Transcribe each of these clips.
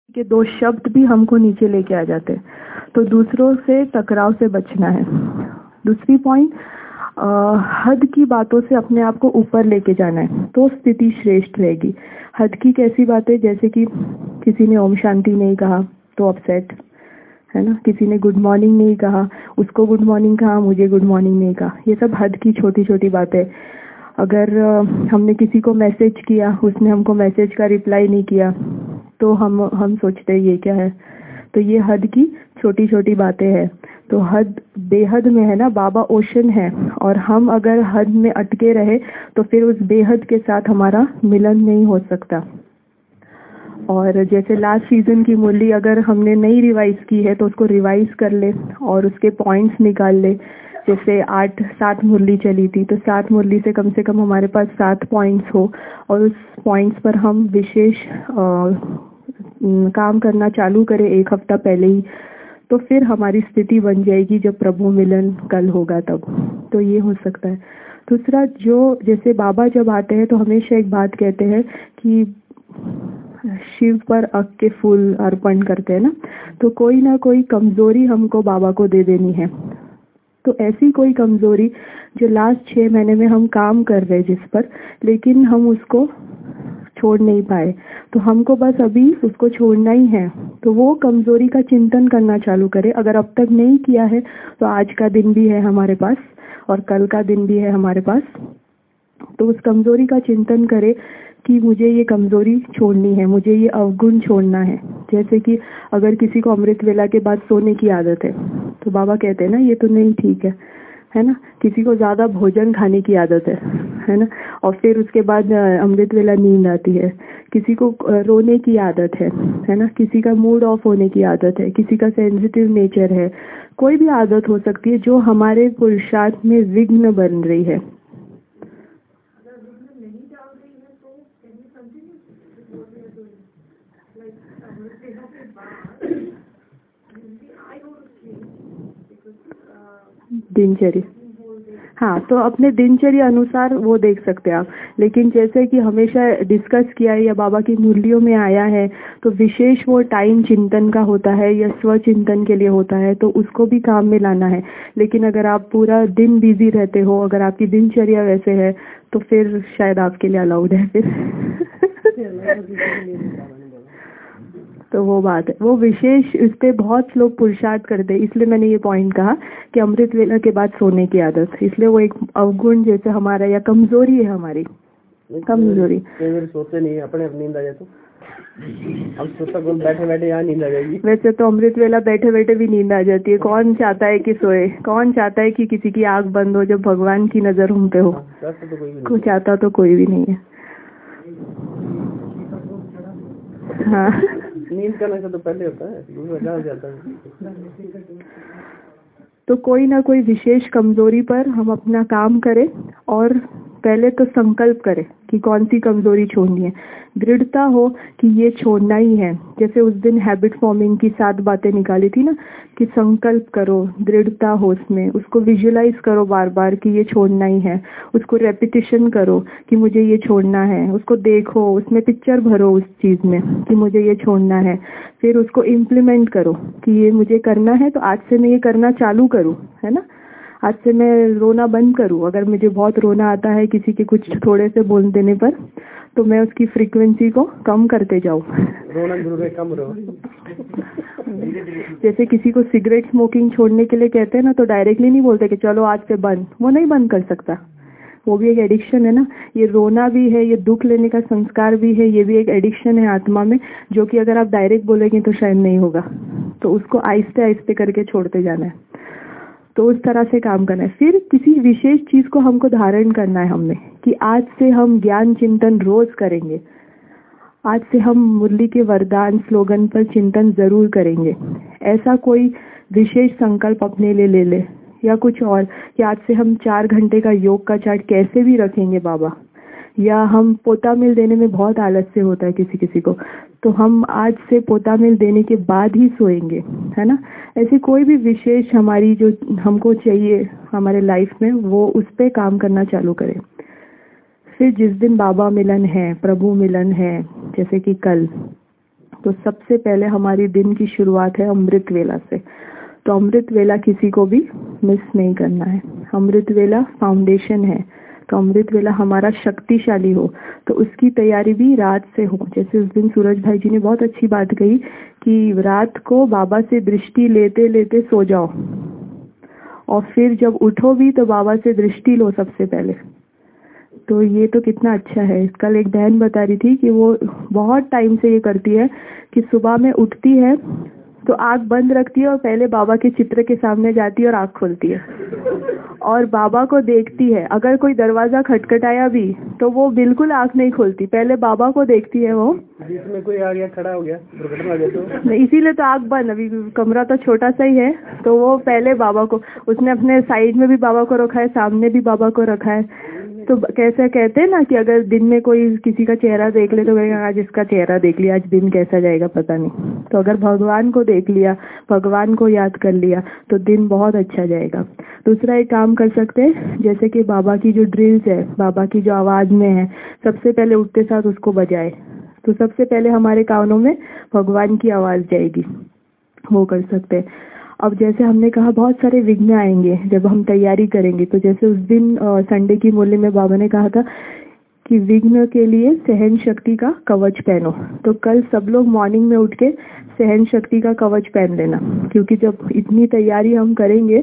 के दो शब्द भी हमको नीचे लेके आ जाते हैं। तो दूसरों से टकराव से बचना है। दूसरी पॉइंट, हद की बातों से अपने आप को ऊपर लेके जाना है, तो स्थिति श्रेष्ठ रहेगी। हद की कैसी बातें, जैसे कि किसी ने ओम शांति नहीं कहा तो अपसेट है ना, किसी ने गुड मॉर्निंग नहीं कहा, उसको गुड मॉर्निंग कहा, मुझे गुड मॉर्निंग नहीं कहा। ये सब हद की छोटी छोटी बातें। अगर हमने किसी को मैसेज किया, उसने हमको मैसेज का रिप्लाई नहीं किया, तो हम सोचते हैं ये क्या है। तो ये हद की छोटी छोटी बातें हैं। तो हद बेहद में है ना, बाबा ओशन है, और हम अगर हद में अटके रहे तो फिर उस बेहद के साथ हमारा मिलन नहीं हो सकता। और जैसे लास्ट सीजन की मुरली अगर हमने नहीं रिवाइज की है तो उसको रिवाइज कर ले और उसके पॉइंट्स निकाल ले। जैसे 7 मुरली चली थी, तो 7 मुरली से कम हमारे पास 7 पॉइंट्स हो और उस पॉइंट्स पर हम विशेष काम करना चालू करें 1 हफ्ता पहले ही, तो फिर हमारी स्थिति बन जाएगी जब प्रभु मिलन कल होगा तब। तो ये हो सकता है। दूसरा, जो जैसे बाबा जब आते हैं तो हमेशा एक बात कहते हैं कि शिव पर अक के फूल अर्पण करते हैं ना, तो कोई ना कोई कमजोरी हमको बाबा को दे देनी है। तो ऐसी कोई कमजोरी जो लास्ट 6 महीने में हम काम कर रहे हैं जिस पर, लेकिन हम उसको छोड़ नहीं पाए, तो हमको बस अभी उसको छोड़ना ही है। तो वो कमजोरी का चिंतन करना चालू करें। अगर अब तक नहीं किया है तो आज का दिन भी है हमारे पास और कल का दिन भी है हमारे पास। तो उस कमजोरी का चिंतन करें कि मुझे ये कमजोरी छोड़नी है, मुझे ये अवगुण छोड़ना है। जैसे कि अगर किसी को अमृत वेला के बाद सोने की आदत है तो बाबा कहते हैं ना ये तो नहीं ठीक है ना। किसी को ज्यादा भोजन खाने की आदत है ना, और फिर उसके बाद अमृत वेला नींद आती है। किसी को रोने की आदत है ना, किसी का मूड ऑफ होने की आदत है, किसी का सेंसिटिव नेचर है। कोई भी आदत हो सकती है जो हमारे पुरुषार्थ में विघ्न बन रही है। दिनचर्या, हाँ, तो अपने दिनचर्या अनुसार वो देख सकते हैं आप। लेकिन जैसे कि हमेशा डिस्कस किया है या बाबा की मुरलियों में आया है, तो विशेष वो टाइम चिंतन का होता है या स्व चिंतन के लिए होता है, तो उसको भी काम में लाना है। लेकिन अगर आप पूरा दिन बिजी रहते हो, अगर आपकी दिनचर्या वैसे है, तो फिर शायद आपके लिए अलाउड है फिर तो वो बात है, वो विशेष इस पे बहुत लोग पुरुषार्थ करते हैं। इसलिए मैंने ये पॉइंट कहा कि अमृत वेला के बाद सोने की आदत, इसलिए वो एक अवगुण जैसे हमारा या कमजोरी है हमारी, कमजोरी। सोते नहीं, अपने नींद आ जाए तो हम सोता कौन, बैठे बैठे यहाँ नींद आ जाएगी। वैसे तो अमृत वेला बैठे बैठे भी नींद आ जाती है। कौन चाहता है कि सोए, कौन चाहता है कि किसी की आंख बंद हो जब भगवान की नजर हम पे हो। कुछ चाहता तो कोई भी नहीं है। हाँ, नींद का नशा तो पहले होता है, दूसरा जाता है। तो कोई ना कोई विशेष कमजोरी पर हम अपना काम करें और पहले तो संकल्प करें कि कौन सी कमजोरी छोड़नी है। दृढ़ता हो कि ये छोड़ना ही है। जैसे उस दिन हैबिट फॉर्मिंग की 7 बातें निकाली थी ना, कि संकल्प करो, दृढ़ता हो उसमें, उसको विजुलाइज करो बार बार कि ये छोड़ना ही है। उसको रेपिटिशन करो कि मुझे ये छोड़ना है। उसको देखो, उसमें पिक्चर भरो उस चीज में कि मुझे ये छोड़ना है। फिर उसको इम्प्लीमेंट करो कि ये मुझे करना है, तो आज से मैं ये करना चालू करूँ, है ना। आज से मैं रोना बंद करूं। अगर मुझे बहुत रोना आता है किसी के कुछ थोड़े से बोल देने पर, तो मैं उसकी फ्रीक्वेंसी को कम करते जाऊं। रोना जरूर है, कम रहो। जैसे किसी को सिगरेट स्मोकिंग छोड़ने के लिए कहते हैं ना, तो डायरेक्टली नहीं बोलते कि चलो आज से बंद, वो नहीं बंद कर सकता। वो भी एक एडिक्शन है ना। ये रोना भी है, ये दुख लेने का संस्कार भी है, ये भी एक एडिक्शन है आत्मा में, जो कि अगर आप डायरेक्ट बोलेंगे तो शायद नहीं होगा। तो उसको आहिस्ते आहिस्ते करके छोड़ते जाना है। तो उस तरह से काम करना है। फिर किसी विशेष चीज को हमको धारण करना है हमने, कि आज से हम ज्ञान चिंतन रोज करेंगे। आज से हम मुरली के वरदान स्लोगन पर चिंतन जरूर करेंगे। ऐसा कोई विशेष संकल्प अपने लिए ले ले, या कुछ और, कि आज से हम 4 घंटे का योग का चार्ट कैसे भी रखेंगे बाबा। या हम पोता मिल देने में बहुत आलस्य होता है किसी किसी को, तो हम आज से पोता मिल देने के बाद ही सोएंगे, है ना। ऐसे कोई भी विशेष हमारी जो हमको चाहिए हमारे लाइफ में, वो उस पे काम करना चालू करें। फिर जिस दिन बाबा मिलन है, प्रभु मिलन है, जैसे कि कल, तो सबसे पहले हमारी दिन की शुरुआत है अमृत वेला से। तो अमृत वेला किसी को भी मिस नहीं करना है। अमृत वेला फाउंडेशन है। तो अमृत वेला हमारा शक्तिशाली हो तो उसकी तैयारी भी रात से हो। जैसे उस दिन सूरज भाई जी ने बहुत अच्छी बात कही कि रात को बाबा से दृष्टि लेते लेते सो जाओ और फिर जब उठो भी तो बाबा से दृष्टि लो सबसे पहले। तो ये तो कितना अच्छा है। कल एक बहन बता रही थी कि वो बहुत टाइम से ये करती है कि सुबह में उठती है तो आँख बंद रखती है और पहले बाबा के चित्र के सामने जाती है और आँख खोलती है और बाबा को देखती है। अगर कोई दरवाजा खटखटाया भी तो वो बिल्कुल आँख नहीं खोलती, पहले बाबा को देखती है। वो बीच में कोई आ गया, खड़ा हो गया, दुर्घटना हो गया तो इसीलिए तो आँख बंद, अभी कमरा तो छोटा सा ही है। तो वो पहले बाबा को, उसने अपने साइड में भी बाबा को रखा है, सामने भी बाबा को रखा है। तो कैसे कहते हैं ना कि अगर दिन में कोई किसी का चेहरा देख ले तो कहेगा आज इसका चेहरा देख लिया, आज दिन कैसा जाएगा पता नहीं। तो अगर भगवान को देख लिया, भगवान को याद कर लिया तो दिन बहुत अच्छा जाएगा। दूसरा एक काम कर सकते हैं, जैसे कि बाबा की जो ड्रिल्स है, बाबा की जो आवाज़ में है, सबसे पहले उठते साथ उसको बजाए तो सबसे पहले हमारे कानों में भगवान की आवाज़ जाएगी, वो कर सकते हैं। अब जैसे हमने कहा बहुत सारे विघ्न आएंगे जब हम तैयारी करेंगे। तो जैसे उस दिन संडे की मुरली में बाबा ने कहा था कि विघ्न के लिए सहन शक्ति का कवच पहनो। तो कल सब लोग मॉर्निंग में उठ के सहन शक्ति का कवच पहन लेना, क्योंकि जब इतनी तैयारी हम करेंगे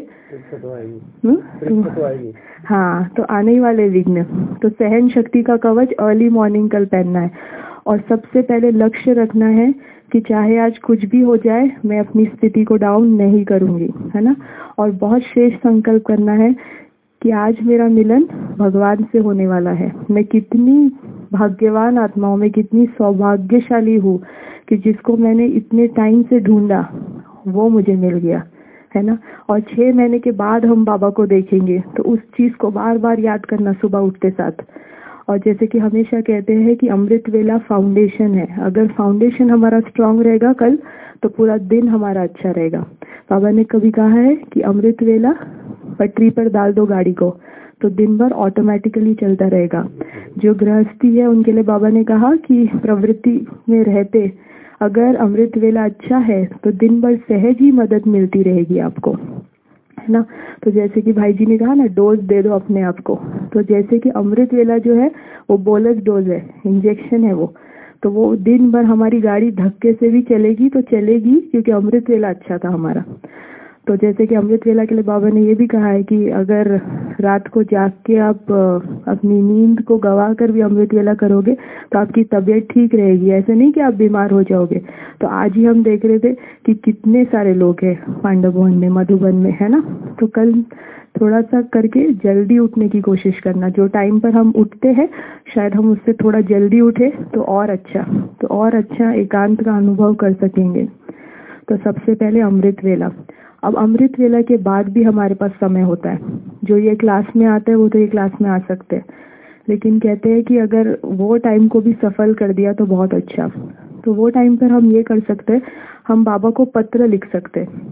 हाँ तो आने ही वाले विघ्न। तो सहन शक्ति का कवच अर्ली मॉर्निंग कल पहनना है। और सबसे पहले लक्ष्य रखना है कि चाहे आज कुछ भी हो जाए मैं अपनी स्थिति को डाउन नहीं करूंगी, है ना। और बहुत श्रेष्ठ संकल्प करना है कि आज मेरा मिलन भगवान से होने वाला है। मैं कितनी भाग्यवान आत्माओं में कितनी सौभाग्यशाली हूँ कि जिसको मैंने इतने टाइम से ढूंढा वो मुझे मिल गया, है ना। और 6 महीने के बाद हम बाबा को देखेंगे तो उस चीज़ को बार बार याद करना सुबह उठते साथ। और जैसे कि हमेशा कहते हैं कि अमृत वेला फाउंडेशन है। अगर फाउंडेशन हमारा स्ट्रांग रहेगा कल तो पूरा दिन हमारा अच्छा रहेगा। बाबा ने कभी कहा है कि अमृत वेला पटरी पर डाल दो गाड़ी को तो दिन भर ऑटोमेटिकली चलता रहेगा। जो गृहस्थी है उनके लिए बाबा ने कहा कि प्रवृत्ति में रहते अगर अमृत वेला अच्छा है तो दिन भर सहज ही मदद मिलती रहेगी आपको, है ना। तो जैसे कि भाई जी ने कहा ना, डोज दे दो अपने आप को। तो जैसे कि अमृत वेला जो है वो बोलस डोज है, इंजेक्शन है वो। तो वो दिन भर हमारी गाड़ी धक्के से भी चलेगी तो चलेगी, क्योंकि अमृत वेला अच्छा था हमारा। तो जैसे कि अमृत वेला के लिए बाबा ने ये भी कहा है कि अगर रात को जाग के आप अपनी नींद को गवा कर भी अमृत वेला करोगे तो आपकी तबीयत ठीक रहेगी। ऐसे नहीं कि आप बीमार हो जाओगे। तो आज ही हम देख रहे थे कि कितने सारे लोग हैं पांडव भवन में, मधुबन में, है ना। तो कल थोड़ा सा करके जल्दी उठने की कोशिश करना। जो टाइम पर हम उठते हैं शायद हम उससे थोड़ा जल्दी उठे तो और अच्छा एकांत का अनुभव कर सकेंगे। तो सबसे पहले अमृत वेला। अब अमृत वेला के बाद भी हमारे पास समय होता है। जो ये क्लास में आते हैं वो तो ये क्लास में आ सकते हैं, लेकिन कहते हैं कि अगर वो टाइम को भी सफल कर दिया तो बहुत अच्छा। तो वो टाइम पर हम ये कर सकते हैं, हम बाबा को पत्र लिख सकते हैं।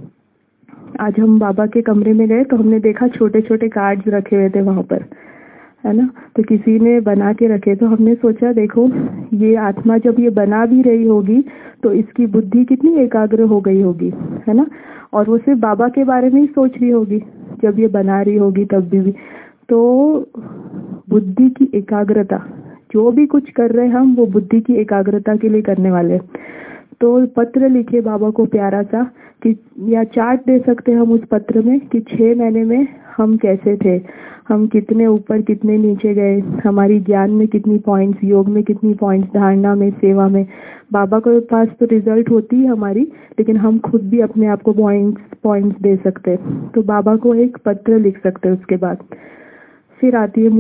आज हम बाबा के कमरे में गए तो हमने देखा छोटे छोटे कार्ड्स रखे हुए थे वहाँ पर, है ना। तो किसी ने बना के रखे तो हमने सोचा देखो ये आत्मा जब ये बना भी रही होगी तो इसकी बुद्धि कितनी एकाग्र हो गई होगी, है ना। और वो सिर्फ बाबा के बारे में ही सोच रही होगी जब ये बना रही होगी तब भी। तो बुद्धि की एकाग्रता, जो भी कुछ कर रहे हैं हम वो बुद्धि की एकाग्रता के लिए करने वाले। तो पत्र लिखे बाबा को प्यारा सा कि, या चार्ट दे सकते हैं हम उस पत्र में कि 6 महीने में हम कैसे थे, हम कितने ऊपर कितने नीचे गए, हमारी ज्ञान में कितनी पॉइंट्स, योग में कितनी पॉइंट्स, धारणा में, सेवा में। बाबा के पास तो रिजल्ट होती है हमारी, लेकिन हम खुद भी अपने आप को पॉइंट्स दे सकते हैं। तो बाबा को एक पत्र लिख सकते हैं। उसके बाद फिर आती है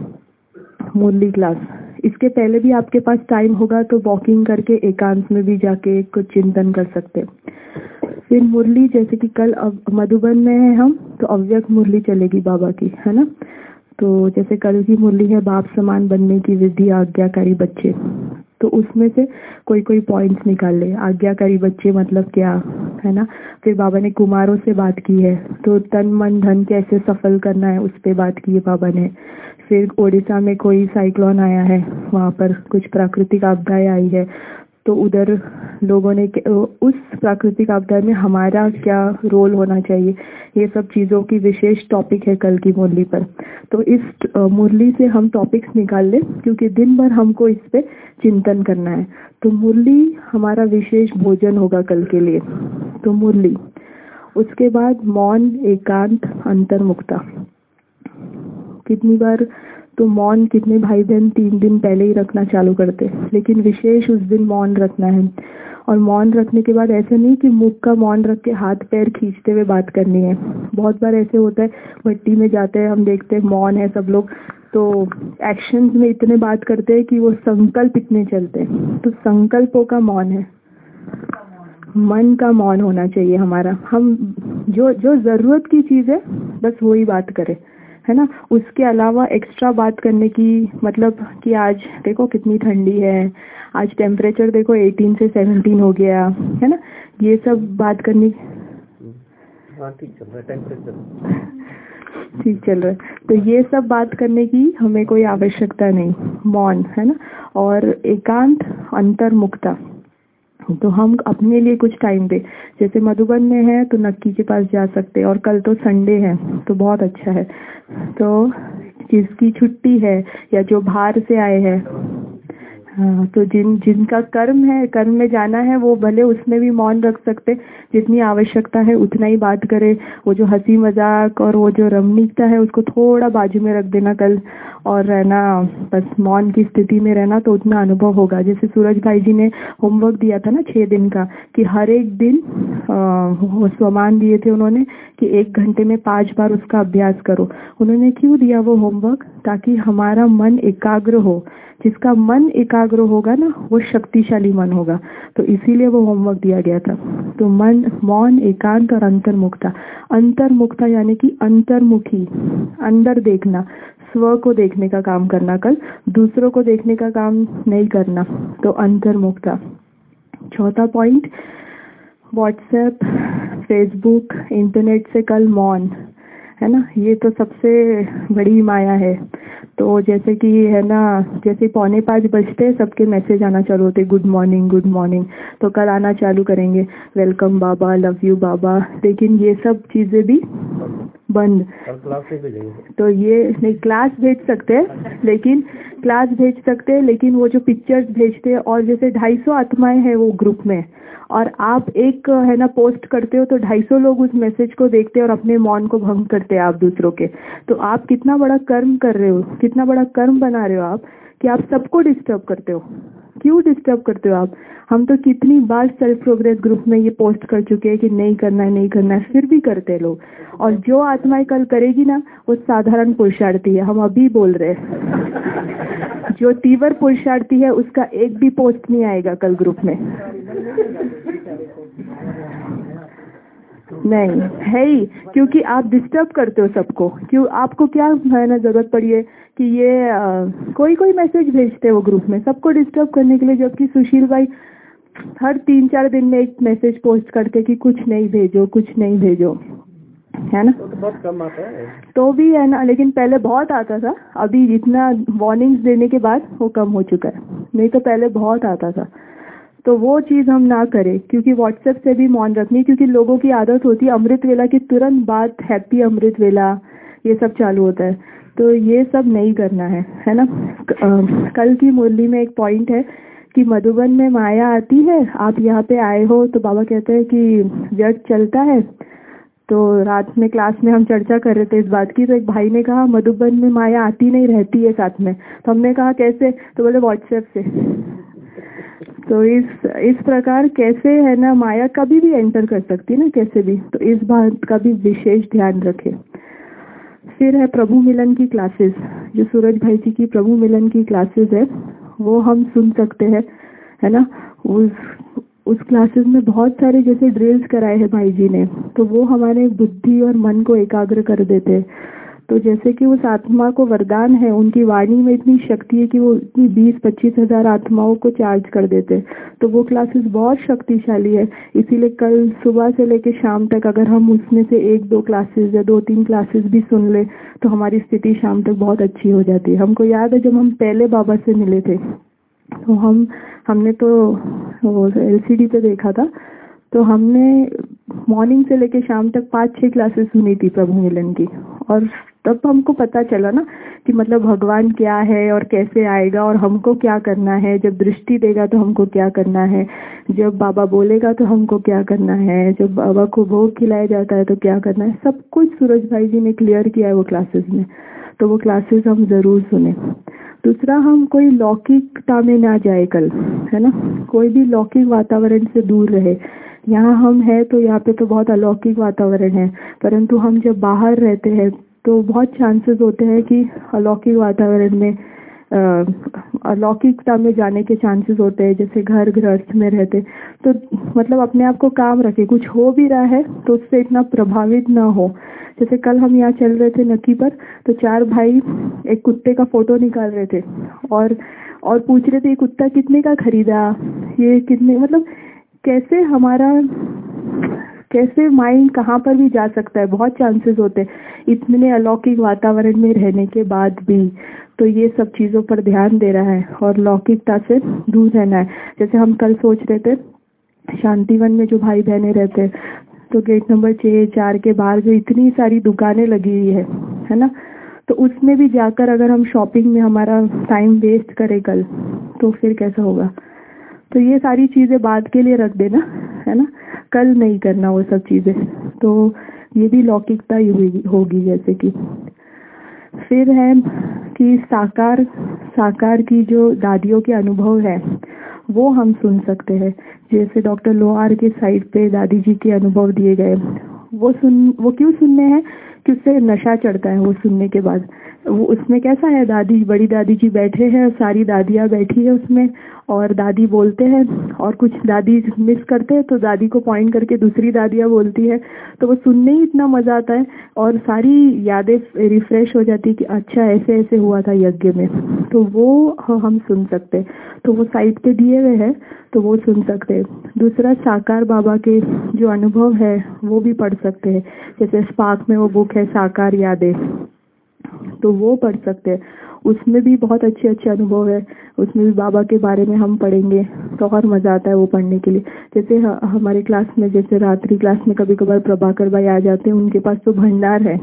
मुरली क्लास। इसके पहले भी आपके पास टाइम होगा तो वॉकिंग करके एकांत में भी जाके कुछ चिंतन कर सकते हैं। फिर मुरली, जैसे कि कल मधुबन में है हम, तो अव्यक्त मुरली चलेगी बाबा की, है ना। तो जैसे कल की मुरली है बाप समान बनने की विधि आज्ञाकारी बच्चे। तो उसमें से कोई पॉइंट्स निकाल ले। आज्ञाकारी बच्चे मतलब क्या, है ना। फिर बाबा ने कुमारों से बात की है, तो तन मन धन कैसे सफल करना है उस पर बात की है बाबा ने। फिर ओडिशा में कोई साइक्लोन आया है, वहाँ पर कुछ प्राकृतिक आपदाएं आई है, तो उधर लोगों ने उस प्राकृतिक आपदा में हमारा क्या रोल होना चाहिए, ये सब चीज़ों की विशेष टॉपिक है कल की मुरली पर। तो इस मुरली से हम टॉपिक्स निकाल लें, क्योंकि दिन भर हमको इस पे चिंतन करना है। तो मुरली हमारा विशेष भोजन होगा कल के लिए। तो मुरली, उसके बाद मौन, एकांत, अंतर्मुक्ता। कितनी बार तो मौन कितने भाई बहन 3 दिन पहले ही रखना चालू करते, लेकिन विशेष उस दिन मौन रखना है। और मौन रखने के बाद ऐसे नहीं कि मुख का मौन रख के हाथ पैर खींचते हुए बात करनी है। बहुत बार ऐसे होता है, भट्टी में जाते हैं, हम देखते हैं मौन है सब लोग, तो एक्शंस में इतने बात करते हैं कि वो संकल्प इतने चलते हैं। तो संकल्पों का मौन है, मन का मौन होना चाहिए हमारा। हम जो जो जरूरत की चीज़ है बस वही बात करें, है ना। उसके अलावा एक्स्ट्रा बात करने की, मतलब कि आज देखो कितनी ठंडी है, आज टेम्परेचर देखो 18 से 17 हो गया, है ना, ये सब बात करनी। हाँ ठीक चल रहा है टेम्परेचर, ठीक चल रहा है, तो ये सब बात करने की हमें कोई आवश्यकता नहीं, मौन, है ना। और एकांत, अंतर्मुक्ता, तो हम अपने लिए कुछ टाइम दे। जैसे मधुबन में है तो नक्की के पास जा सकते हैं, और कल तो संडे है तो बहुत अच्छा है। तो जिसकी छुट्टी है या जो बाहर से आए हैं, हाँ, तो जिनका कर्म है, कर्म में जाना है, वो भले उसमें भी मौन रख सकते, जितनी आवश्यकता है उतना ही बात करे। वो जो हंसी मजाक और वो जो रमणीकता है उसको थोड़ा बाजू में रख देना कल, और रहना बस मौन की स्थिति में रहना, तो उतना अनुभव होगा। जैसे सूरज भाई जी ने होमवर्क दिया था ना 6 दिन का, कि हर एक दिन वो स्वमान दिए थे उन्होंने कि 1 घंटे में 5 बार उसका अभ्यास करो। उन्होंने क्यों दिया वो होमवर्क? ताकि हमारा मन एकाग्र हो। जिसका मन एकाग्र होगा ना, वो शक्तिशाली मन होगा, तो इसीलिए वो होमवर्क दिया गया था। तो मन, मौन, एकांत और अंतर्मुक्ता। अंतर्मुक्ता यानी कि अंतर्मुखी, अंदर देखना, स्व को देखने का काम करना कल, दूसरों को देखने का काम नहीं करना। तो अंतर्मुक्ता। चौथा पॉइंट, व्हाट्सएप, फेसबुक, इंटरनेट से कल मौन, है ना। ये तो सबसे बड़ी माया है। तो जैसे कि है ना, जैसे 4:45 बजते सबके मैसेज आना चालू होते, गुड मॉर्निंग गुड मॉर्निंग, तो कल आना चालू करेंगे, वेलकम बाबा, लव यू बाबा। लेकिन ये सब चीजें भी बंद। क्लास से भेजेंगे तो ये नहीं, क्लास भेज सकते हैं, लेकिन क्लास भेज सकते हैं, लेकिन वो जो पिक्चर्स भेजते हैं, और जैसे 250 आत्माएं हैं वो ग्रुप में, और आप एक है ना पोस्ट करते हो तो 250 लोग उस मैसेज को देखते हैं और अपने मौन को भंग करते हैं आप दूसरों के। तो आप कितना बड़ा कर्म कर रहे हो, कितना बड़ा कर्म बना रहे हो आप, कि आप सबको डिस्टर्ब करते हो। क्यों डिस्टर्ब करते हो आप? हम तो कितनी बार सेल्फ प्रोग्रेस ग्रुप में ये पोस्ट कर चुके हैं कि नहीं करना है, नहीं करना है, फिर भी करते हैं लोग। और जो आत्माएं कल करेगी ना, वो साधारण पुरुषार्थी है, हम अभी बोल रहे हैं। जो तीव्र पुरुषार्थी है उसका एक भी पोस्ट नहीं आएगा कल ग्रुप में, नहीं है ही, क्योंकि आप डिस्टर्ब करते हो सबको। क्यों? आपको क्या है ना जरूरत पड़ी है कि ये कोई मैसेज भेजते हैं वो ग्रुप में सबको डिस्टर्ब करने के लिए, जबकि सुशील भाई हर 3-4 दिन में एक मैसेज पोस्ट करते कि कुछ नहीं भेजो, कुछ नहीं भेजो, है ना। तो बहुत कम आता है, तो भी है ना, लेकिन पहले बहुत आता था, अभी जितना वार्निंग्स देने के बाद वो कम हो चुका है, नहीं तो पहले बहुत आता था। तो वो चीज़ हम ना करें, क्योंकि व्हाट्सएप से भी मौन रखनी, क्योंकि लोगों की आदत होती है अमृत वेला की तुरंत बाद हैप्पी अमृत वेला ये सब चालू होता है, तो ये सब नहीं करना है ना। कल की मुरली में एक पॉइंट है कि मधुबन में माया आती है, आप यहाँ पे आए हो, तो बाबा कहते हैं कि व्यर्थ चलता है। तो रात में क्लास में हम चर्चा कर रहे थे इस बात की, तो एक भाई ने कहा मधुबन में माया आती नहीं, रहती है साथ में। तो हमने कहा कैसे? तो बोले व्हाट्सएप से। तो इस प्रकार कैसे है ना, माया कभी भी एंटर कर सकती है ना, कैसे भी। तो इस बात का भी विशेष ध्यान रखें। फिर है प्रभु मिलन की क्लासेस, जो सूरज भाई जी की प्रभु मिलन की क्लासेस है वो हम सुन सकते हैं, है ना। उस क्लासेस में बहुत सारे जैसे ड्रिल्स कराए हैं भाई जी ने, तो वो हमारे बुद्धि और मन को एकाग्र कर देते हैं। तो जैसे कि उस आत्मा को वरदान है, उनकी वाणी में इतनी शक्ति है कि वो इतनी 20-25 हज़ार आत्माओं को चार्ज कर देते हैं। तो वो क्लासेस बहुत शक्तिशाली है, इसीलिए कल सुबह से लेकर शाम तक अगर हम उसमें से 1-2 क्लासेस या 2-3 क्लासेस भी सुन ले तो हमारी स्थिति शाम तक बहुत अच्छी हो जाती है। हमको याद है जब हम पहले बाबा से मिले थे तो हमने तो वो LCD पे देखा था, तो हमने मॉर्निंग से लेके शाम तक 5-6 क्लासेस सुनी थी प्रभु मिलन की। और तब हमको पता चला ना कि मतलब भगवान क्या है और कैसे आएगा और हमको क्या करना है, जब दृष्टि देगा तो हमको क्या करना है, जब बाबा बोलेगा तो हमको क्या करना है, जब बाबा को भोग खिलाया जाता है तो क्या करना है, सब कुछ सूरज भाई जी ने क्लियर किया है वो क्लासेस में। तो वो क्लासेस हम ज़रूर सुने। दूसरा, हम कोई लौकिकता में ना जाए कल, है ना, कोई भी लौकिक वातावरण से दूर रहे। यहाँ हम हैं तो यहाँ पे तो बहुत अलौकिक वातावरण है, परंतु हम जब बाहर रहते हैं तो बहुत चांसेस होते हैं कि अलौकिक वातावरण में अलौकिकता में जाने के चांसेस होते हैं। जैसे घर गृहस्थ में रहते तो मतलब अपने आप को काम रखे, कुछ हो भी रहा है तो उससे इतना प्रभावित ना हो। जैसे कल हम यहाँ चल रहे थे नक्की पर, तो 4 भाई एक कुत्ते का फोटो निकाल रहे थे और पूछ रहे थे ये कुत्ता कितने का खरीदा, ये कितने, मतलब कैसे हमारा कैसे माइंड कहाँ पर भी जा सकता है। बहुत चांसेस होते हैं इतने अलौकिक वातावरण में रहने के बाद भी। तो ये सब चीज़ों पर ध्यान दे रहा है और लौकिकता से दूर रहना है। जैसे हम कल सोच रहे थे शांतिवन में जो भाई बहने रहते हैं, तो गेट नंबर 6-4 के बाहर जो इतनी सारी दुकानें लगी हुई है ना, तो उसमें भी जाकर अगर हम शॉपिंग में हमारा टाइम वेस्ट करें कल, तो फिर कैसा होगा। तो ये सारी चीज़ें बाद के लिए रख देना, है ना, कल नहीं करना वो सब चीज़ें। तो ये भी लौकिकता ही होगी। जैसे कि फिर है कि साकार की जो दादियों के अनुभव है वो हम सुन सकते हैं। जैसे डॉक्टर लोहार के साइड पे दादी जी के अनुभव दिए गए, वो क्यों सुनने हैं कि उससे नशा चढ़ता है वो सुनने के बाद। वो उसमें कैसा है, बड़ी दादी जी बैठे हैं, सारी दादियाँ बैठी है उसमें, और दादी बोलते हैं और कुछ दादी मिस करते हैं तो दादी को पॉइंट करके दूसरी दादियाँ बोलती है, तो वो सुनने ही इतना मज़ा आता है और सारी यादें रिफ्रेश हो जाती है कि अच्छा ऐसे ऐसे हुआ था यज्ञ में। तो वो हम सुन सकते हैं, तो वो साइड पे दिए हुए हैं, तो वो सुन सकते हैं। दूसरा, साकार बाबा के जो अनुभव है वो भी पढ़ सकते हैं। जैसे स्पार्क में वो बुक है साकार यादें, तो वो पढ़ सकते हैं। उसमें भी बहुत अच्छे अच्छे अनुभव है, उसमें भी बाबा के बारे में हम पढ़ेंगे तो और मज़ा आता है वो पढ़ने के लिए। जैसे हमारे क्लास में, जैसे रात्रि क्लास में कभी कभार प्रभाकर भाई आ जाते हैं, उनके पास तो भंडार है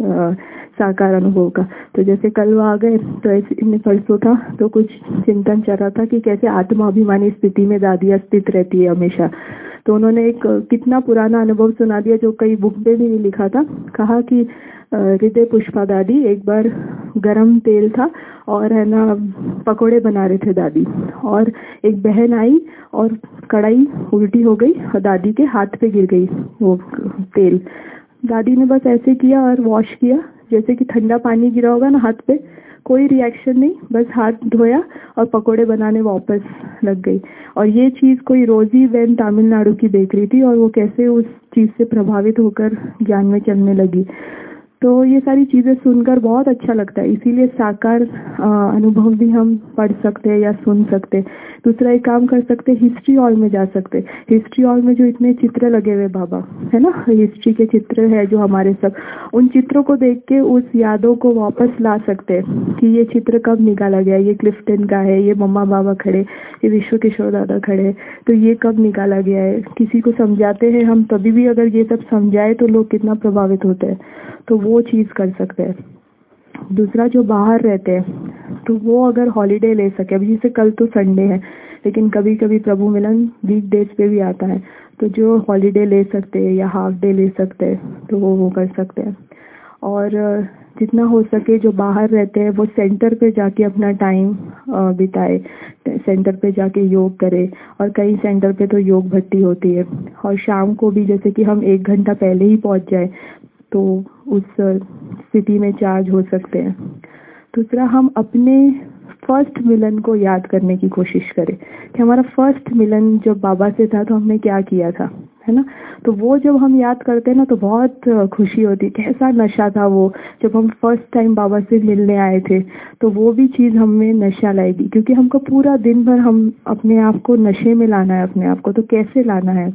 साकार अनुभव का। तो जैसे कल वो आ गए तो ऐसे परसों था तो कुछ चिंतन चल रहा था कि कैसे आत्माभिमानी स्थिति में दादियाँ स्थित रहती है हमेशा। तो उन्होंने एक कितना पुराना अनुभव सुना दिया जो कई बुक में भी नहीं लिखा था। कहा कि हृदय पुष्पा दादी, एक बार गरम तेल था और है ना पकोड़े बना रहे थे दादी, और एक बहन आई और कढ़ाई उल्टी हो गई और दादी के हाथ पे गिर गई वो तेल। दादी ने बस ऐसे किया और वॉश किया जैसे कि ठंडा पानी गिरा होगा ना हाथ पे, कोई रिएक्शन नहीं, बस हाथ धोया और पकोड़े बनाने वापस लग गई। और ये चीज़ कोई रोजी बहन तमिलनाडु की देख रही थी और वो कैसे उस चीज़ से प्रभावित होकर ज्ञान में चलने लगी। तो ये सारी चीज़ें सुनकर बहुत अच्छा लगता है, इसीलिए साकार अनुभव भी हम पढ़ सकते हैं या सुन सकते हैं। दूसरा एक काम कर सकते हैं, हिस्ट्री हॉल में जा सकते हैं। हिस्ट्री हॉल में जो इतने चित्र लगे हुए बाबा, है ना, हिस्ट्री के चित्र है जो हमारे सब, उन चित्रों को देख के उस यादों को वापस ला सकते हैं कि ये चित्र कब निकाला गया, ये क्लिफ्टन का है, ये मम्मा बाबा खड़े, ये विश्व किशोर दादा खड़े, तो ये कब निकाला गया है। किसी को समझाते हैं हम, तभी भी अगर ये सब समझाए तो लोग कितना प्रभावित होते हैं, तो वो चीज़ कर सकते हैं। दूसरा, जो बाहर रहते हैं तो वो अगर हॉलीडे ले सके, अभी जैसे कल तो संडे है लेकिन कभी कभी प्रभु मिलन वीक डेज पे भी आता है, तो जो हॉलीडे ले सकते हैं या हाफ डे ले सकते हैं तो वो कर सकते हैं। और जितना हो सके जो बाहर रहते हैं वो सेंटर पे जाके अपना टाइम बिताए, सेंटर पे जाके योग करे, और कई सेंटर पे तो योग भट्टी होती है। और शाम को भी जैसे कि हम 1 घंटा पहले ही पहुंच जाए तो उस स्थिति में चार्ज हो सकते हैं। दूसरा, हम अपने फर्स्ट मिलन को याद करने की कोशिश करें कि हमारा फर्स्ट मिलन जब बाबा से था तो हमने क्या किया था, है ना। तो वो जब हम याद करते हैं ना तो बहुत खुशी होती है, कैसा नशा था वो जब हम फर्स्ट टाइम बाबा से मिलने आए थे। तो वो भी चीज़ हमें नशा लाएगी, क्योंकि हमको पूरा दिन भर हम अपने आप को नशे में लाना है, अपने आप को तो कैसे लाना है।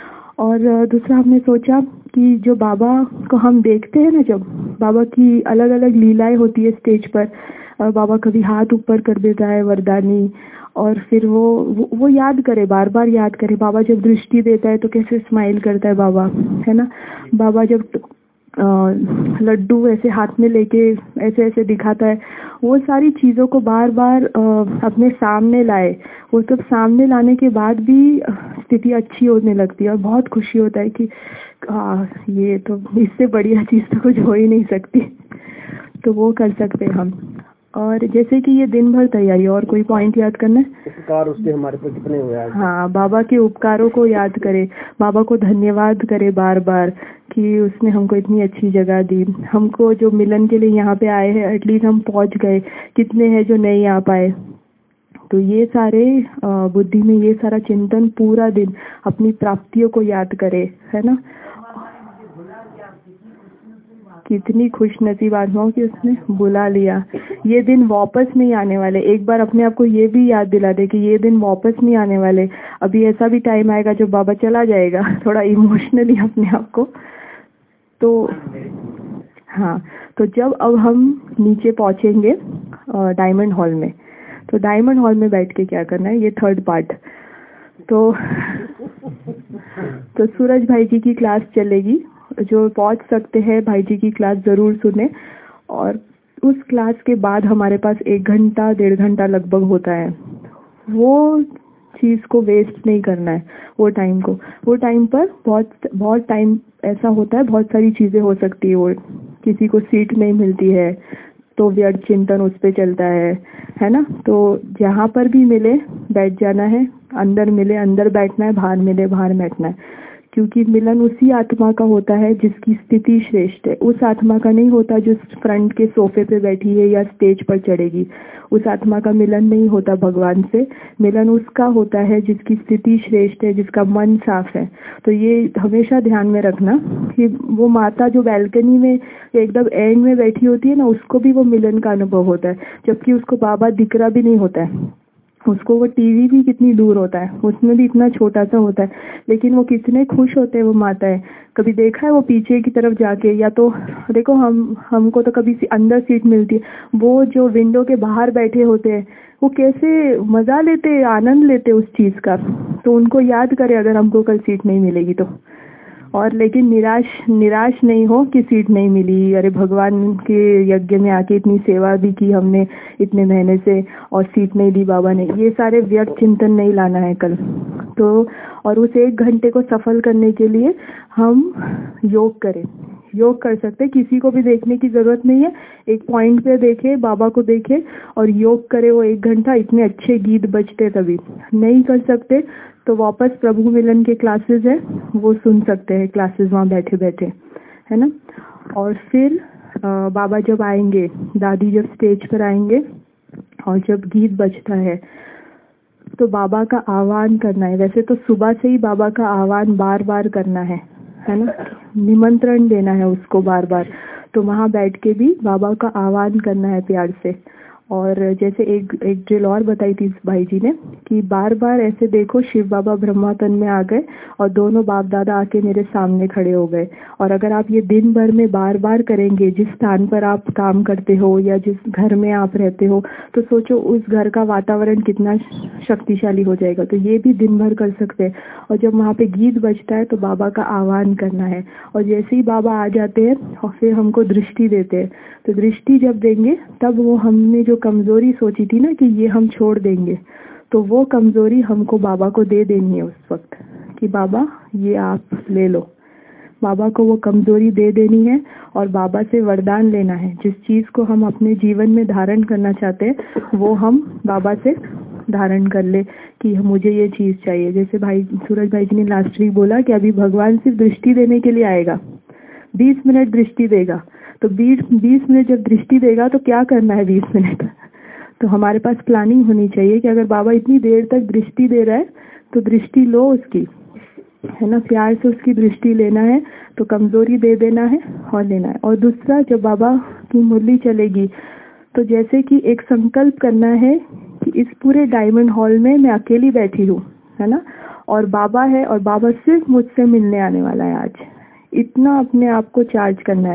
और दूसरा, हमने सोचा कि जो बाबा को हम देखते हैं ना, जब बाबा की अलग अलग लीलाएं होती है स्टेज पर, बाबा कभी हाथ ऊपर कर देता है वरदानी, और फिर वो याद करे, बार बार याद करे। बाबा जब दृष्टि देता है तो कैसे स्माइल करता है बाबा, है ना। बाबा जब लड्डू ऐसे हाथ में लेके ऐसे ऐसे दिखाता है, वो सारी चीज़ों को बार बार अपने सामने लाए। वो सब सामने लाने के बाद भी स्थिति अच्छी होने लगती है और बहुत खुशी होता है कि ये तो इससे बढ़िया चीज़ तो कुछ हो ही नहीं सकती। तो वो कर सकते हैं हम। और जैसे कि ये दिन भर तैयारी, और कोई पॉइंट याद करना है? उपकार उसके हमारे पर कितने हुए आज? हाँ, बाबा के उपकारों को याद करें, बाबा को धन्यवाद करें बार बार कि उसने हमको इतनी अच्छी जगह दी। हमको जो मिलन के लिए यहाँ पे आए हैं, एटलीस्ट हम पहुँच गए। कितने हैं जो नहीं आ पाए। तो ये सारे बुद्धि में ये सारा चिंतन पूरा दिन अपनी प्राप्तियों को याद करे, है ना। कितनी खुश नसीब आत्माओं की उसने बुला लिया। ये दिन वापस नहीं आने वाले। एक बार अपने आप को ये भी याद दिला दे कि ये दिन वापस नहीं आने वाले। अभी ऐसा भी टाइम आएगा जब बाबा चला जाएगा, थोड़ा इमोशनली अपने आप को। तो हाँ, तो जब अब हम नीचे पहुँचेंगे डायमंड हॉल में, तो डायमंड हॉल में बैठ के क्या करना है, ये थर्ड पार्ट। तो सूरज भाई जी की क्लास चलेगी। जो पहुंच सकते हैं भाई जी की क्लास ज़रूर सुने। और उस क्लास के बाद हमारे पास 1 घंटा 1.5 घंटा लगभग होता है। वो चीज़ को वेस्ट नहीं करना है। वो टाइम पर बहुत टाइम ऐसा होता है, बहुत सारी चीज़ें हो सकती है। वो किसी को सीट नहीं मिलती है तो व्यर्थ चिंतन उस पे चलता है ना। तो जहाँ पर भी मिले बैठ जाना है। अंदर मिले अंदर बैठना है, बाहर मिले बाहर बैठना है। क्योंकि मिलन उसी आत्मा का होता है जिसकी स्थिति श्रेष्ठ है। उस आत्मा का नहीं होता जो फ्रंट के सोफे पे बैठी है या स्टेज पर चढ़ेगी। उस आत्मा का मिलन नहीं होता भगवान से। मिलन उसका होता है जिसकी स्थिति श्रेष्ठ है, जिसका मन साफ है। तो ये हमेशा ध्यान में रखना कि वो माता जो बैल्कनी में एकदम एंड में बैठी होती है ना, उसको भी वो मिलन का अनुभव होता है। जबकि उसको बाबा दिख रहा भी नहीं होता है। उसको वो टीवी भी कितनी दूर होता है, उसमें भी इतना छोटा सा होता है, लेकिन वो कितने खुश होते हैं वो माताएं। कभी देखा है वो पीछे की तरफ जाके, या तो देखो हमको तो कभी अंदर सीट मिलती है, वो जो विंडो के बाहर बैठे होते हैं वो कैसे मज़ा लेते, आनंद लेते उस चीज़ का। तो उनको याद करें अगर हमको कल सीट नहीं मिलेगी तो। और लेकिन निराश नहीं हो कि सीट नहीं मिली। अरे भगवान के यज्ञ में आके इतनी सेवा भी की हमने इतने महीने से और सीट नहीं दी बाबा ने। ये सारे व्यर्थ चिंतन नहीं लाना है कल तो। और उस 1 घंटे को सफल करने के लिए हम योग करें। योग कर सकते, किसी को भी देखने की ज़रूरत नहीं है। एक पॉइंट पे देखे, बाबा को देखे और योग करे वो 1 घंटा। इतने अच्छे गीत बजते, तभी नहीं कर सकते तो वापस प्रभु मिलन के क्लासेस है वो सुन सकते हैं, क्लासेस वहाँ बैठे बैठे, है ना। और फिर बाबा जब आएंगे, दादी जब स्टेज पर आएंगे और जब गीत बजता है तो बाबा का आह्वान करना है। वैसे तो सुबह से ही बाबा का आह्वान बार बार करना है ना, निमंत्रण देना है उसको बार बार। तो वहाँ बैठ के भी बाबा का आह्वान करना है प्यार से। और जैसे एक ड्रिल और बताई थी भाई जी ने कि बार बार ऐसे देखो शिव बाबा ब्रह्मातन में आ गए और दोनों बाप दादा आके मेरे सामने खड़े हो गए। और अगर आप ये दिन भर में बार बार करेंगे, जिस स्थान पर आप काम करते हो या जिस घर में आप रहते हो, तो सोचो उस घर का वातावरण कितना शक्तिशाली हो जाएगा। तो ये भी दिन भर कर सकते हैं। और जब वहाँ पे गीत बजता है तो बाबा का आह्वान करना है। और जैसे ही बाबा आ जाते हैं और फिर हमको दृष्टि देते हैं, तो दृष्टि जब देंगे तब वो हमने जो कमज़ोरी सोची थी ना कि ये हम छोड़ देंगे, तो वो कमज़ोरी हमको बाबा को दे देनी है उस वक्त कि बाबा ये आप ले लो। बाबा को वो कमज़ोरी दे देनी है और बाबा से वरदान लेना है। जिस चीज़ को हम अपने जीवन में धारण करना चाहते हैं वो हम बाबा से धारण कर ले कि मुझे ये चीज़ चाहिए। जैसे भाई सूरज भाई जी ने लास्ट वीक बोला कि अभी भगवान सिर्फ दृष्टि देने के लिए आएगा, 20 मिनट दृष्टि देगा। तो 20 मिनट जब दृष्टि देगा तो क्या करना है 20 मिनट। तो हमारे पास प्लानिंग होनी चाहिए कि अगर बाबा इतनी देर तक दृष्टि दे रहा है तो दृष्टि लो उसकी, है ना, प्यार से उसकी दृष्टि लेना है। तो कमज़ोरी दे देना है और लेना है। और दूसरा, जब बाबा की मुरली चलेगी तो जैसे कि एक संकल्प करना है कि इस पूरे डायमंड हॉल में मैं अकेली बैठी हूँ, है ना, और बाबा है और बाबा सिर्फ मुझसे मिलने आने वाला है आज। इतना अपने आप को चार्ज करना है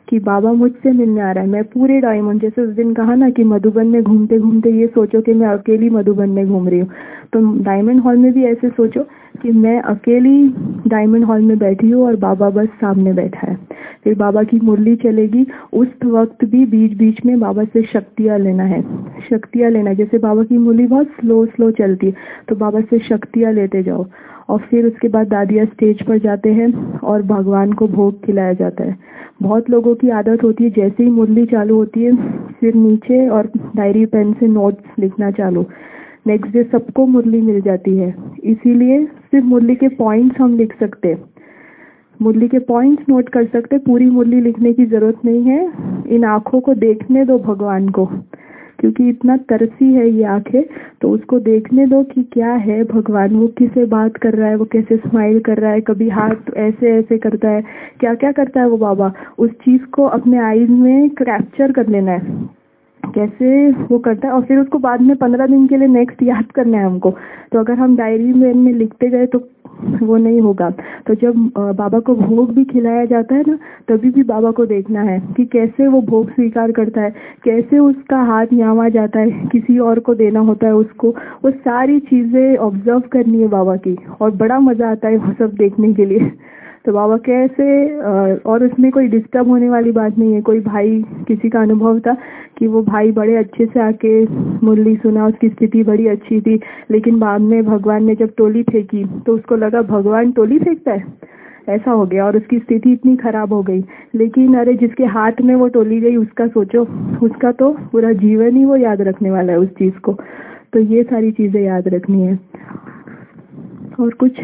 कि बाबा मुझसे मिलने आ रहा है। मैं पूरे डायमंड, जैसे उस दिन कहा ना कि मधुबन में घूमते घूमते ये सोचो कि मैं अकेली मधुबन में घूम रही हूँ, तो डायमंड हॉल में भी ऐसे सोचो कि मैं अकेली डायमंड हॉल में बैठी हूँ और बाबा बस सामने बैठा है। फिर बाबा की मुरली चलेगी, उस वक्त भी बीच बीच में बाबा से शक्तियाँ लेना है, शक्तियाँ लेना है। जैसे बाबा की मुरली बहुत स्लो स्लो चलती है, तो बाबा से शक्तियाँ लेते जाओ। और फिर उसके बाद दादिया स्टेज पर जाते हैं और भगवान को भोग खिलाया जाता है। बहुत लोगों की आदत होती है जैसे ही मुरली चालू होती है फिर नीचे और डायरी पेन से नोट्स लिखना चालू। नेक्स्ट डे सबको मुरली मिल जाती है, इसीलिए सिर्फ मुरली के पॉइंट्स हम लिख सकते, मुरली के पॉइंट्स नोट कर सकते, पूरी मुरली लिखने की जरूरत नहीं है। इन आँखों को देखने दो भगवान को, क्योंकि इतना तरसी है ये आंखें, तो उसको देखने दो कि क्या है भगवान, वो किससे बात कर रहा है, वो कैसे स्माइल कर रहा है, कभी हाथ ऐसे ऐसे करता है, क्या क्या करता है वो बाबा। उस चीज़ को अपने आईज में कैप्चर कर लेना है, कैसे वो करता है। और फिर उसको बाद में 15 दिन के लिए नेक्स्ट याद करना है हमको। तो अगर हम डायरी में लिखते गए तो वो नहीं होगा। तो जब बाबा को भोग भी खिलाया जाता है ना, तभी भी बाबा को देखना है कि कैसे वो भोग स्वीकार करता है, कैसे उसका हाथ यहाँ जाता है, किसी और को देना होता है उसको, वो सारी चीज़ें ऑब्जर्व करनी है बाबा की। और बड़ा मज़ा आता है वो सब देखने के लिए। तो बाबा कैसे, और उसमें कोई डिस्टर्ब होने वाली बात नहीं है। कोई भाई, किसी का अनुभव था कि वो भाई बड़े अच्छे से आके मुरली सुना, उसकी स्थिति बड़ी अच्छी थी, लेकिन बाद में भगवान ने जब टोली फेंकी तो उसको लगा भगवान टोली फेंकता है, ऐसा हो गया और उसकी स्थिति इतनी खराब हो गई। लेकिन अरे जिसके हाथ में वो टोली गई उसका सोचो, उसका तो पूरा जीवन ही वो याद रखने वाला है उस चीज़ को। तो ये सारी चीज़ें याद रखनी है। और कुछ?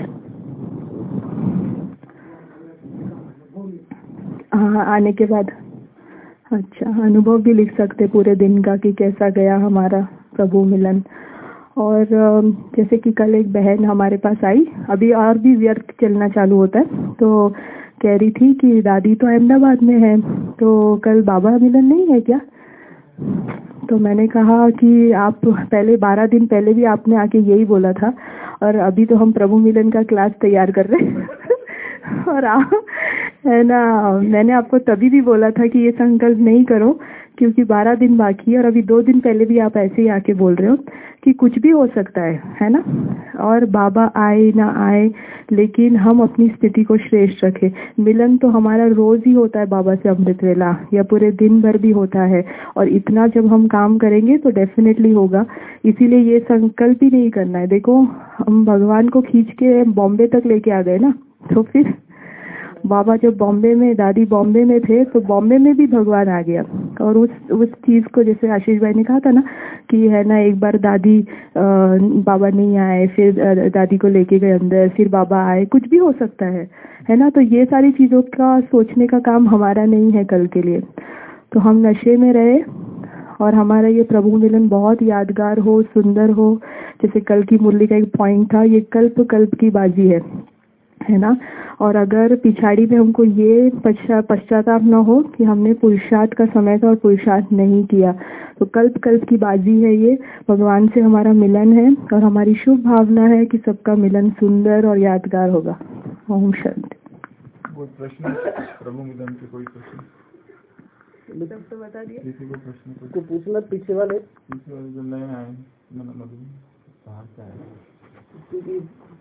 हाँ, आने के बाद अच्छा अनुभव भी लिख सकते पूरे दिन का कि कैसा गया हमारा प्रभु मिलन। और जैसे कि कल एक बहन हमारे पास आई, अभी और भी व्यर्थ चलना चालू होता है, तो कह रही थी कि दादी तो अहमदाबाद में है, तो कल बाबा मिलन नहीं है क्या? तो मैंने कहा कि आप पहले 12 दिन पहले भी आपने आके यही बोला था, और अभी तो हम प्रभु मिलन का क्लास तैयार कर रहे हैं और आप है ना, मैंने आपको तभी भी बोला था कि ये संकल्प नहीं करो क्योंकि 12 दिन बाकी है, और अभी 2 दिन पहले भी आप ऐसे ही आके बोल रहे हो कि कुछ भी हो सकता है ना। और बाबा आए ना आए, लेकिन हम अपनी स्थिति को श्रेष्ठ रखें। मिलन तो हमारा रोज ही होता है बाबा से, अमृत वेला, या पूरे दिन भर भी होता है, और इतना जब हम काम करेंगे तो डेफिनेटली होगा। इसीलिए ये संकल्प ही नहीं करना है। देखो हम भगवान को खींच के बॉम्बे तक लेके आ गए ना, तो फिर बाबा जब बॉम्बे में, दादी बॉम्बे में थे, तो बॉम्बे में भी भगवान आ गया। और उस चीज़ को, जैसे आशीष भाई ने कहा था ना कि है ना, एक बार दादी बाबा नहीं आए, फिर दादी को लेके गए अंदर, फिर बाबा आए, कुछ भी हो सकता है ना। तो ये सारी चीज़ों का सोचने का काम हमारा नहीं है कल के लिए। तो हम नशे में रहे और हमारा ये प्रभु मिलन बहुत यादगार हो, सुंदर हो। जैसे कल की मुरली का एक पॉइंट था, ये कल्प कल्प की बाजी है ना। और अगर पिछाड़ी में हमको ये पश्चाताप न हो कि हमने पुरुषार्थ का समय था और पुरुषार्थ नहीं किया, तो कल्प कल्प की बाजी है ये। भगवान से हमारा मिलन है और हमारी शुभ भावना है कि सबका मिलन सुंदर और यादगार होगा। ओम शांति। कोई प्रश्न प्रभु मिलन के? कोई प्रश्न? तो बता दिया। किसी को प्रश्न तो पूछना पीछे वाले जो नए आए मधु बाहर से आए,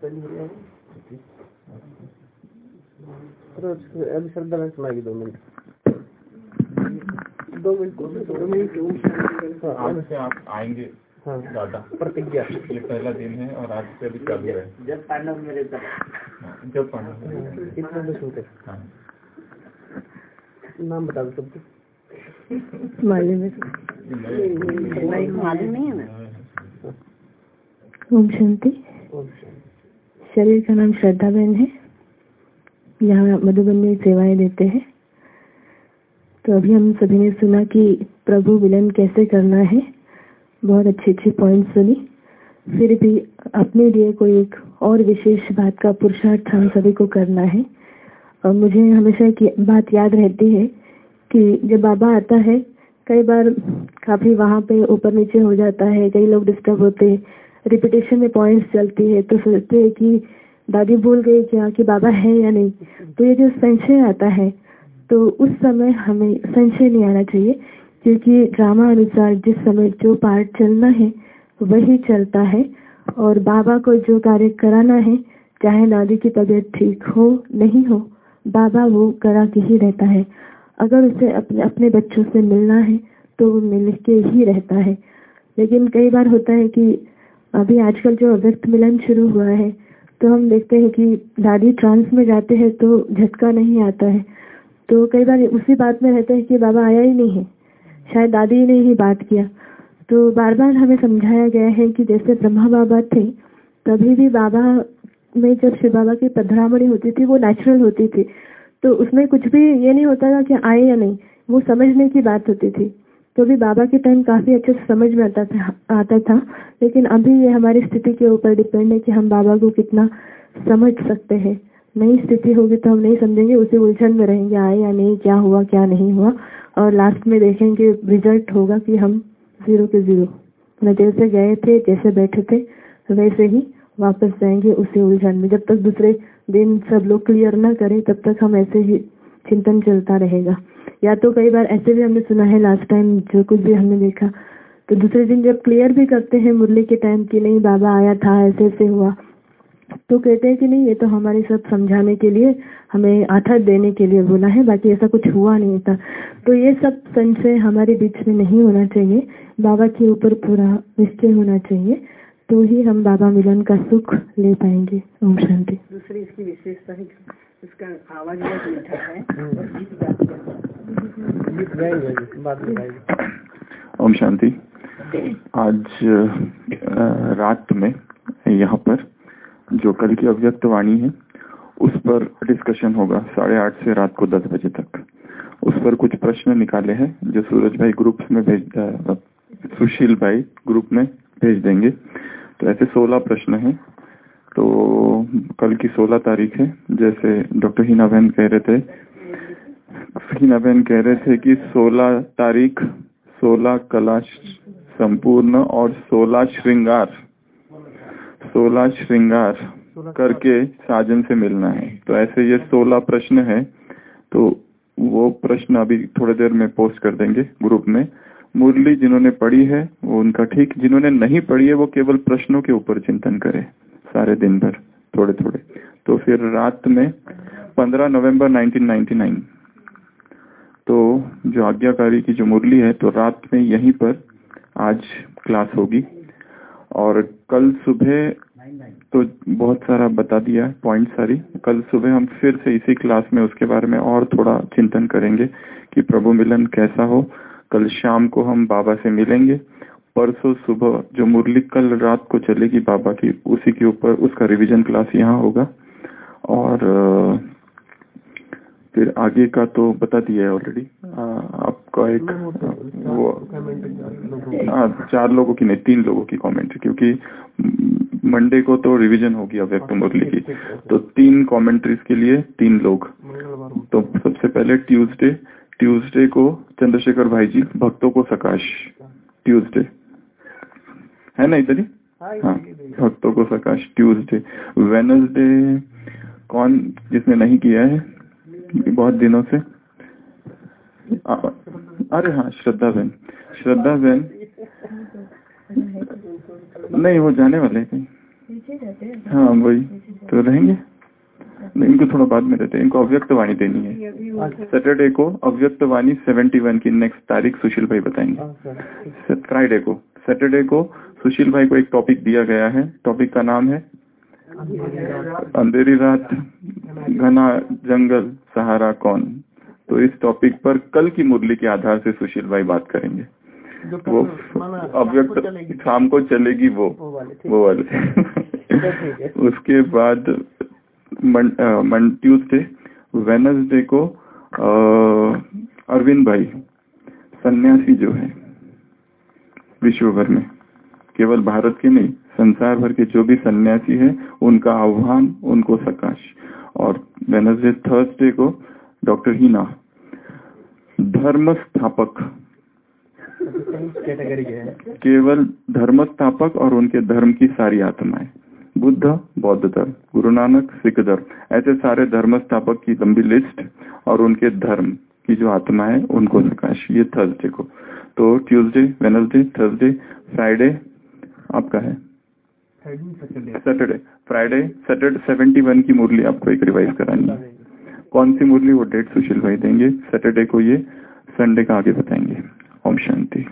अभी श्रद्धा में सुनाएगी 2 मिनट। आज से आप आएंगे। हाँ दादा प्रतिज्ञा, ये पहला दिन है और आज से अभी चालू है। जब पांडव मेरे जब पांडव इतना तो सुनते। हाँ नाम बता दो सबको। मालूम है, मालूम नहीं है ना। ओम शांति। शरीर का नाम श्रद्धा बहन है, यहाँ मधुबन में सेवाएं देते हैं। तो अभी हम सभी ने सुना कि प्रभु मिलन कैसे करना है, बहुत अच्छे पॉइंट सुनी। फिर भी अपने लिए कोई एक और विशेष बात का पुरुषार्थ हम सभी को करना है। और मुझे हमेशा की बात याद रहती है कि जब बाबा आता है, कई बार काफ़ी वहाँ पे ऊपर नीचे हो जाता है, कई लोग डिस्टर्ब होते हैं, रिपीटेशन में पॉइंट्स चलती है, तो सोचते हैं कि दादी भूल गई क्या कि बाबा है या नहीं। तो ये जो संशय आता है, तो उस समय हमें संशय नहीं आना चाहिए, क्योंकि ड्रामा अनुसार जिस समय जो पार्ट चलना है वही चलता है, और बाबा को जो कार्य कराना है, चाहे दादी की तबीयत ठीक हो नहीं हो, बाबा वो करा के ही रहता है। अगर उसे अपने बच्चों से मिलना है तो वो मिल के ही रहता है। लेकिन कई बार होता है कि अभी आजकल जो अव्यक्त मिलन शुरू हुआ है, तो हम देखते हैं कि दादी ट्रांस में जाते हैं तो झटका नहीं आता है, तो कई बार उसी बात में रहते हैं कि बाबा आया ही नहीं है, शायद दादी ने ही बात किया। तो बार बार हमें समझाया गया है कि जैसे ब्रह्मा बाबा थे, तभी भी बाबा में जब शिव बाबा की पधरामणी होती थी वो नेचुरल होती थी, तो उसमें कुछ भी ये नहीं होता था कि आए या नहीं, वो समझने की बात होती थी। तो भी बाबा के टाइम काफी अच्छे से समझ में आता था। लेकिन अभी ये हमारी स्थिति के ऊपर डिपेंड है कि हम बाबा को कितना समझ सकते हैं। नई स्थिति होगी तो हम नहीं समझेंगे, उसी उलझन में रहेंगे, आए या नहीं, क्या हुआ क्या नहीं हुआ, और लास्ट में देखेंगे रिजल्ट होगा कि हम 0 के 0, मतलब जैसे गए थे, जैसे बैठे थे वैसे ही वापस जाएंगे उसी उलझन में। जब तक दूसरे दिन सब लोग क्लियर ना करें तब तक हम ऐसे ही चिंतन चलता रहेगा। या तो कई बार ऐसे भी हमने सुना है, लास्ट टाइम जो कुछ भी हमने देखा, तो दूसरे दिन जब क्लियर भी करते हैं मुरली के टाइम कि नहीं बाबा आया था, ऐसे ऐसे हुआ, तो कहते हैं कि नहीं ये तो हमारे सब समझाने के लिए, हमें आठा देने के लिए बोला है, बाकी ऐसा कुछ हुआ नहीं था। तो ये सब संशय हमारे बीच में नहीं होना चाहिए, बाबा के ऊपर पूरा निश्चय होना चाहिए, तो ही हम बाबा मिलन का सुख ले पाएंगे। ओम शांति। दूसरी इसकी विशेषता है कि इसका आवाज बहुत मीठा है और गीत गाएंगे बाद में गाएंगे। ओम शांति। आज रात में यहाँ पर जो कल की अव्यक्त वाणी है उस पर डिस्कशन होगा 8:30 से रात को 10 बजे तक। उस पर कुछ प्रश्न निकाले हैं जो सूरज भाई ग्रुप्स में सुशील भाई ग्रुप में भेज देंगे। तो ऐसे 16 प्रश्न हैं। तो कल की 16 तारीख है, जैसे डॉक्टर हिना बहन कह रहे थे कि 16 तारीख 16 कला संपूर्ण और 16 श्रृंगार करके साजन से मिलना है। तो ऐसे ये 16 प्रश्न है, तो वो प्रश्न अभी थोड़ी देर में पोस्ट कर देंगे ग्रुप में। मुरली जिन्होंने पढ़ी है वो उनका ठीक, जिन्होंने नहीं पढ़ी है वो केवल प्रश्नों के ऊपर चिंतन करे सारे दिन भर थोड़े थोड़े। तो फिर रात में 15 नवंबर 1999 तो जो आज्ञाकारी की जो मुरली है, तो रात में यहीं पर आज क्लास होगी। और कल सुबह तो बहुत सारा बता दिया पॉइंट सारी। कल सुबह हम फिर से इसी क्लास में उसके बारे में और थोड़ा चिंतन करेंगे कि प्रभु मिलन कैसा हो। कल शाम को हम बाबा से मिलेंगे। परसों सुबह जो मुरली कल रात को चलेगी बाबा की, उसी के ऊपर उसका रिवीजन क्लास यहाँ होगा। और फिर आगे का तो बता दिया है ऑलरेडी। आपका एक वो 4 लोगों की नहीं 3 लोगों की कमेंट्री, क्योंकि मंडे को तो रिवीजन होगी अव्यक्त मुरली की, तो 3 कमेंट्रीज के लिए 3 लोग। तो सबसे पहले ट्यूसडे को चंद्रशेखर भाई जी, भक्तों को सकाश ट्यूसडे है ना इधर ही, हाँ भक्तों को सकाश ट्यूसडे। वेडनेसडे कौन जिसने नहीं किया है बहुत दिनों से, अरे हाँ श्रद्धा बहन नहीं, वो जाने वाले हैं कहीं, हाँ वही तो रहेंगे। इनको थोड़ा बाद में रहते हैं, इनको अव्यक्त वाणी देनी है। सैटरडे को अव्यक्त वाणी 71 की नेक्स्ट तारीख सुशील भाई बताएंगे। फ्राइडे को, सैटरडे को सुशील भाई को एक टॉपिक दिया गया है। टॉपिक का नाम है अंधेरी रात घना जंगल सहारा कौन। तो इस टॉपिक पर कल की मुरली के आधार से सुशील भाई बात करेंगे। वो अव्यक्त शाम को चलेगी वो वाले उसके बाद ट्यूसडे वेडनेसडे को अरविंद भाई सन्यासी जो है विश्व भर में, केवल भारत के नहीं संसार भर के जो भी सन्यासी है उनका आह्वान, उनको सकाश। और वेडनेसडे थर्सडे को डॉक्टर हिना धर्म स्थापक, केवल धर्म स्थापक और उनके धर्म की सारी आत्माएं, बुद्ध बौद्ध धर्म, गुरु नानक सिख धर्म, ऐसे सारे धर्म स्थापक की लंबी लिस्ट और उनके धर्म की जो आत्मा है उनको सकाश, ये थर्सडे को। तो ट्यूसडे, वेडनेसडे, थर्सडे, फ्राइडे आपका है सैटरडे, फ्राइडे, सैटरडे 71 की मुरली आपको एक रिवाइज करानी है। कौन सी मुरली, वो डेट सुशील भाई देंगे। सैटरडे को ये, संडे का आगे बताएंगे। ओम शांति।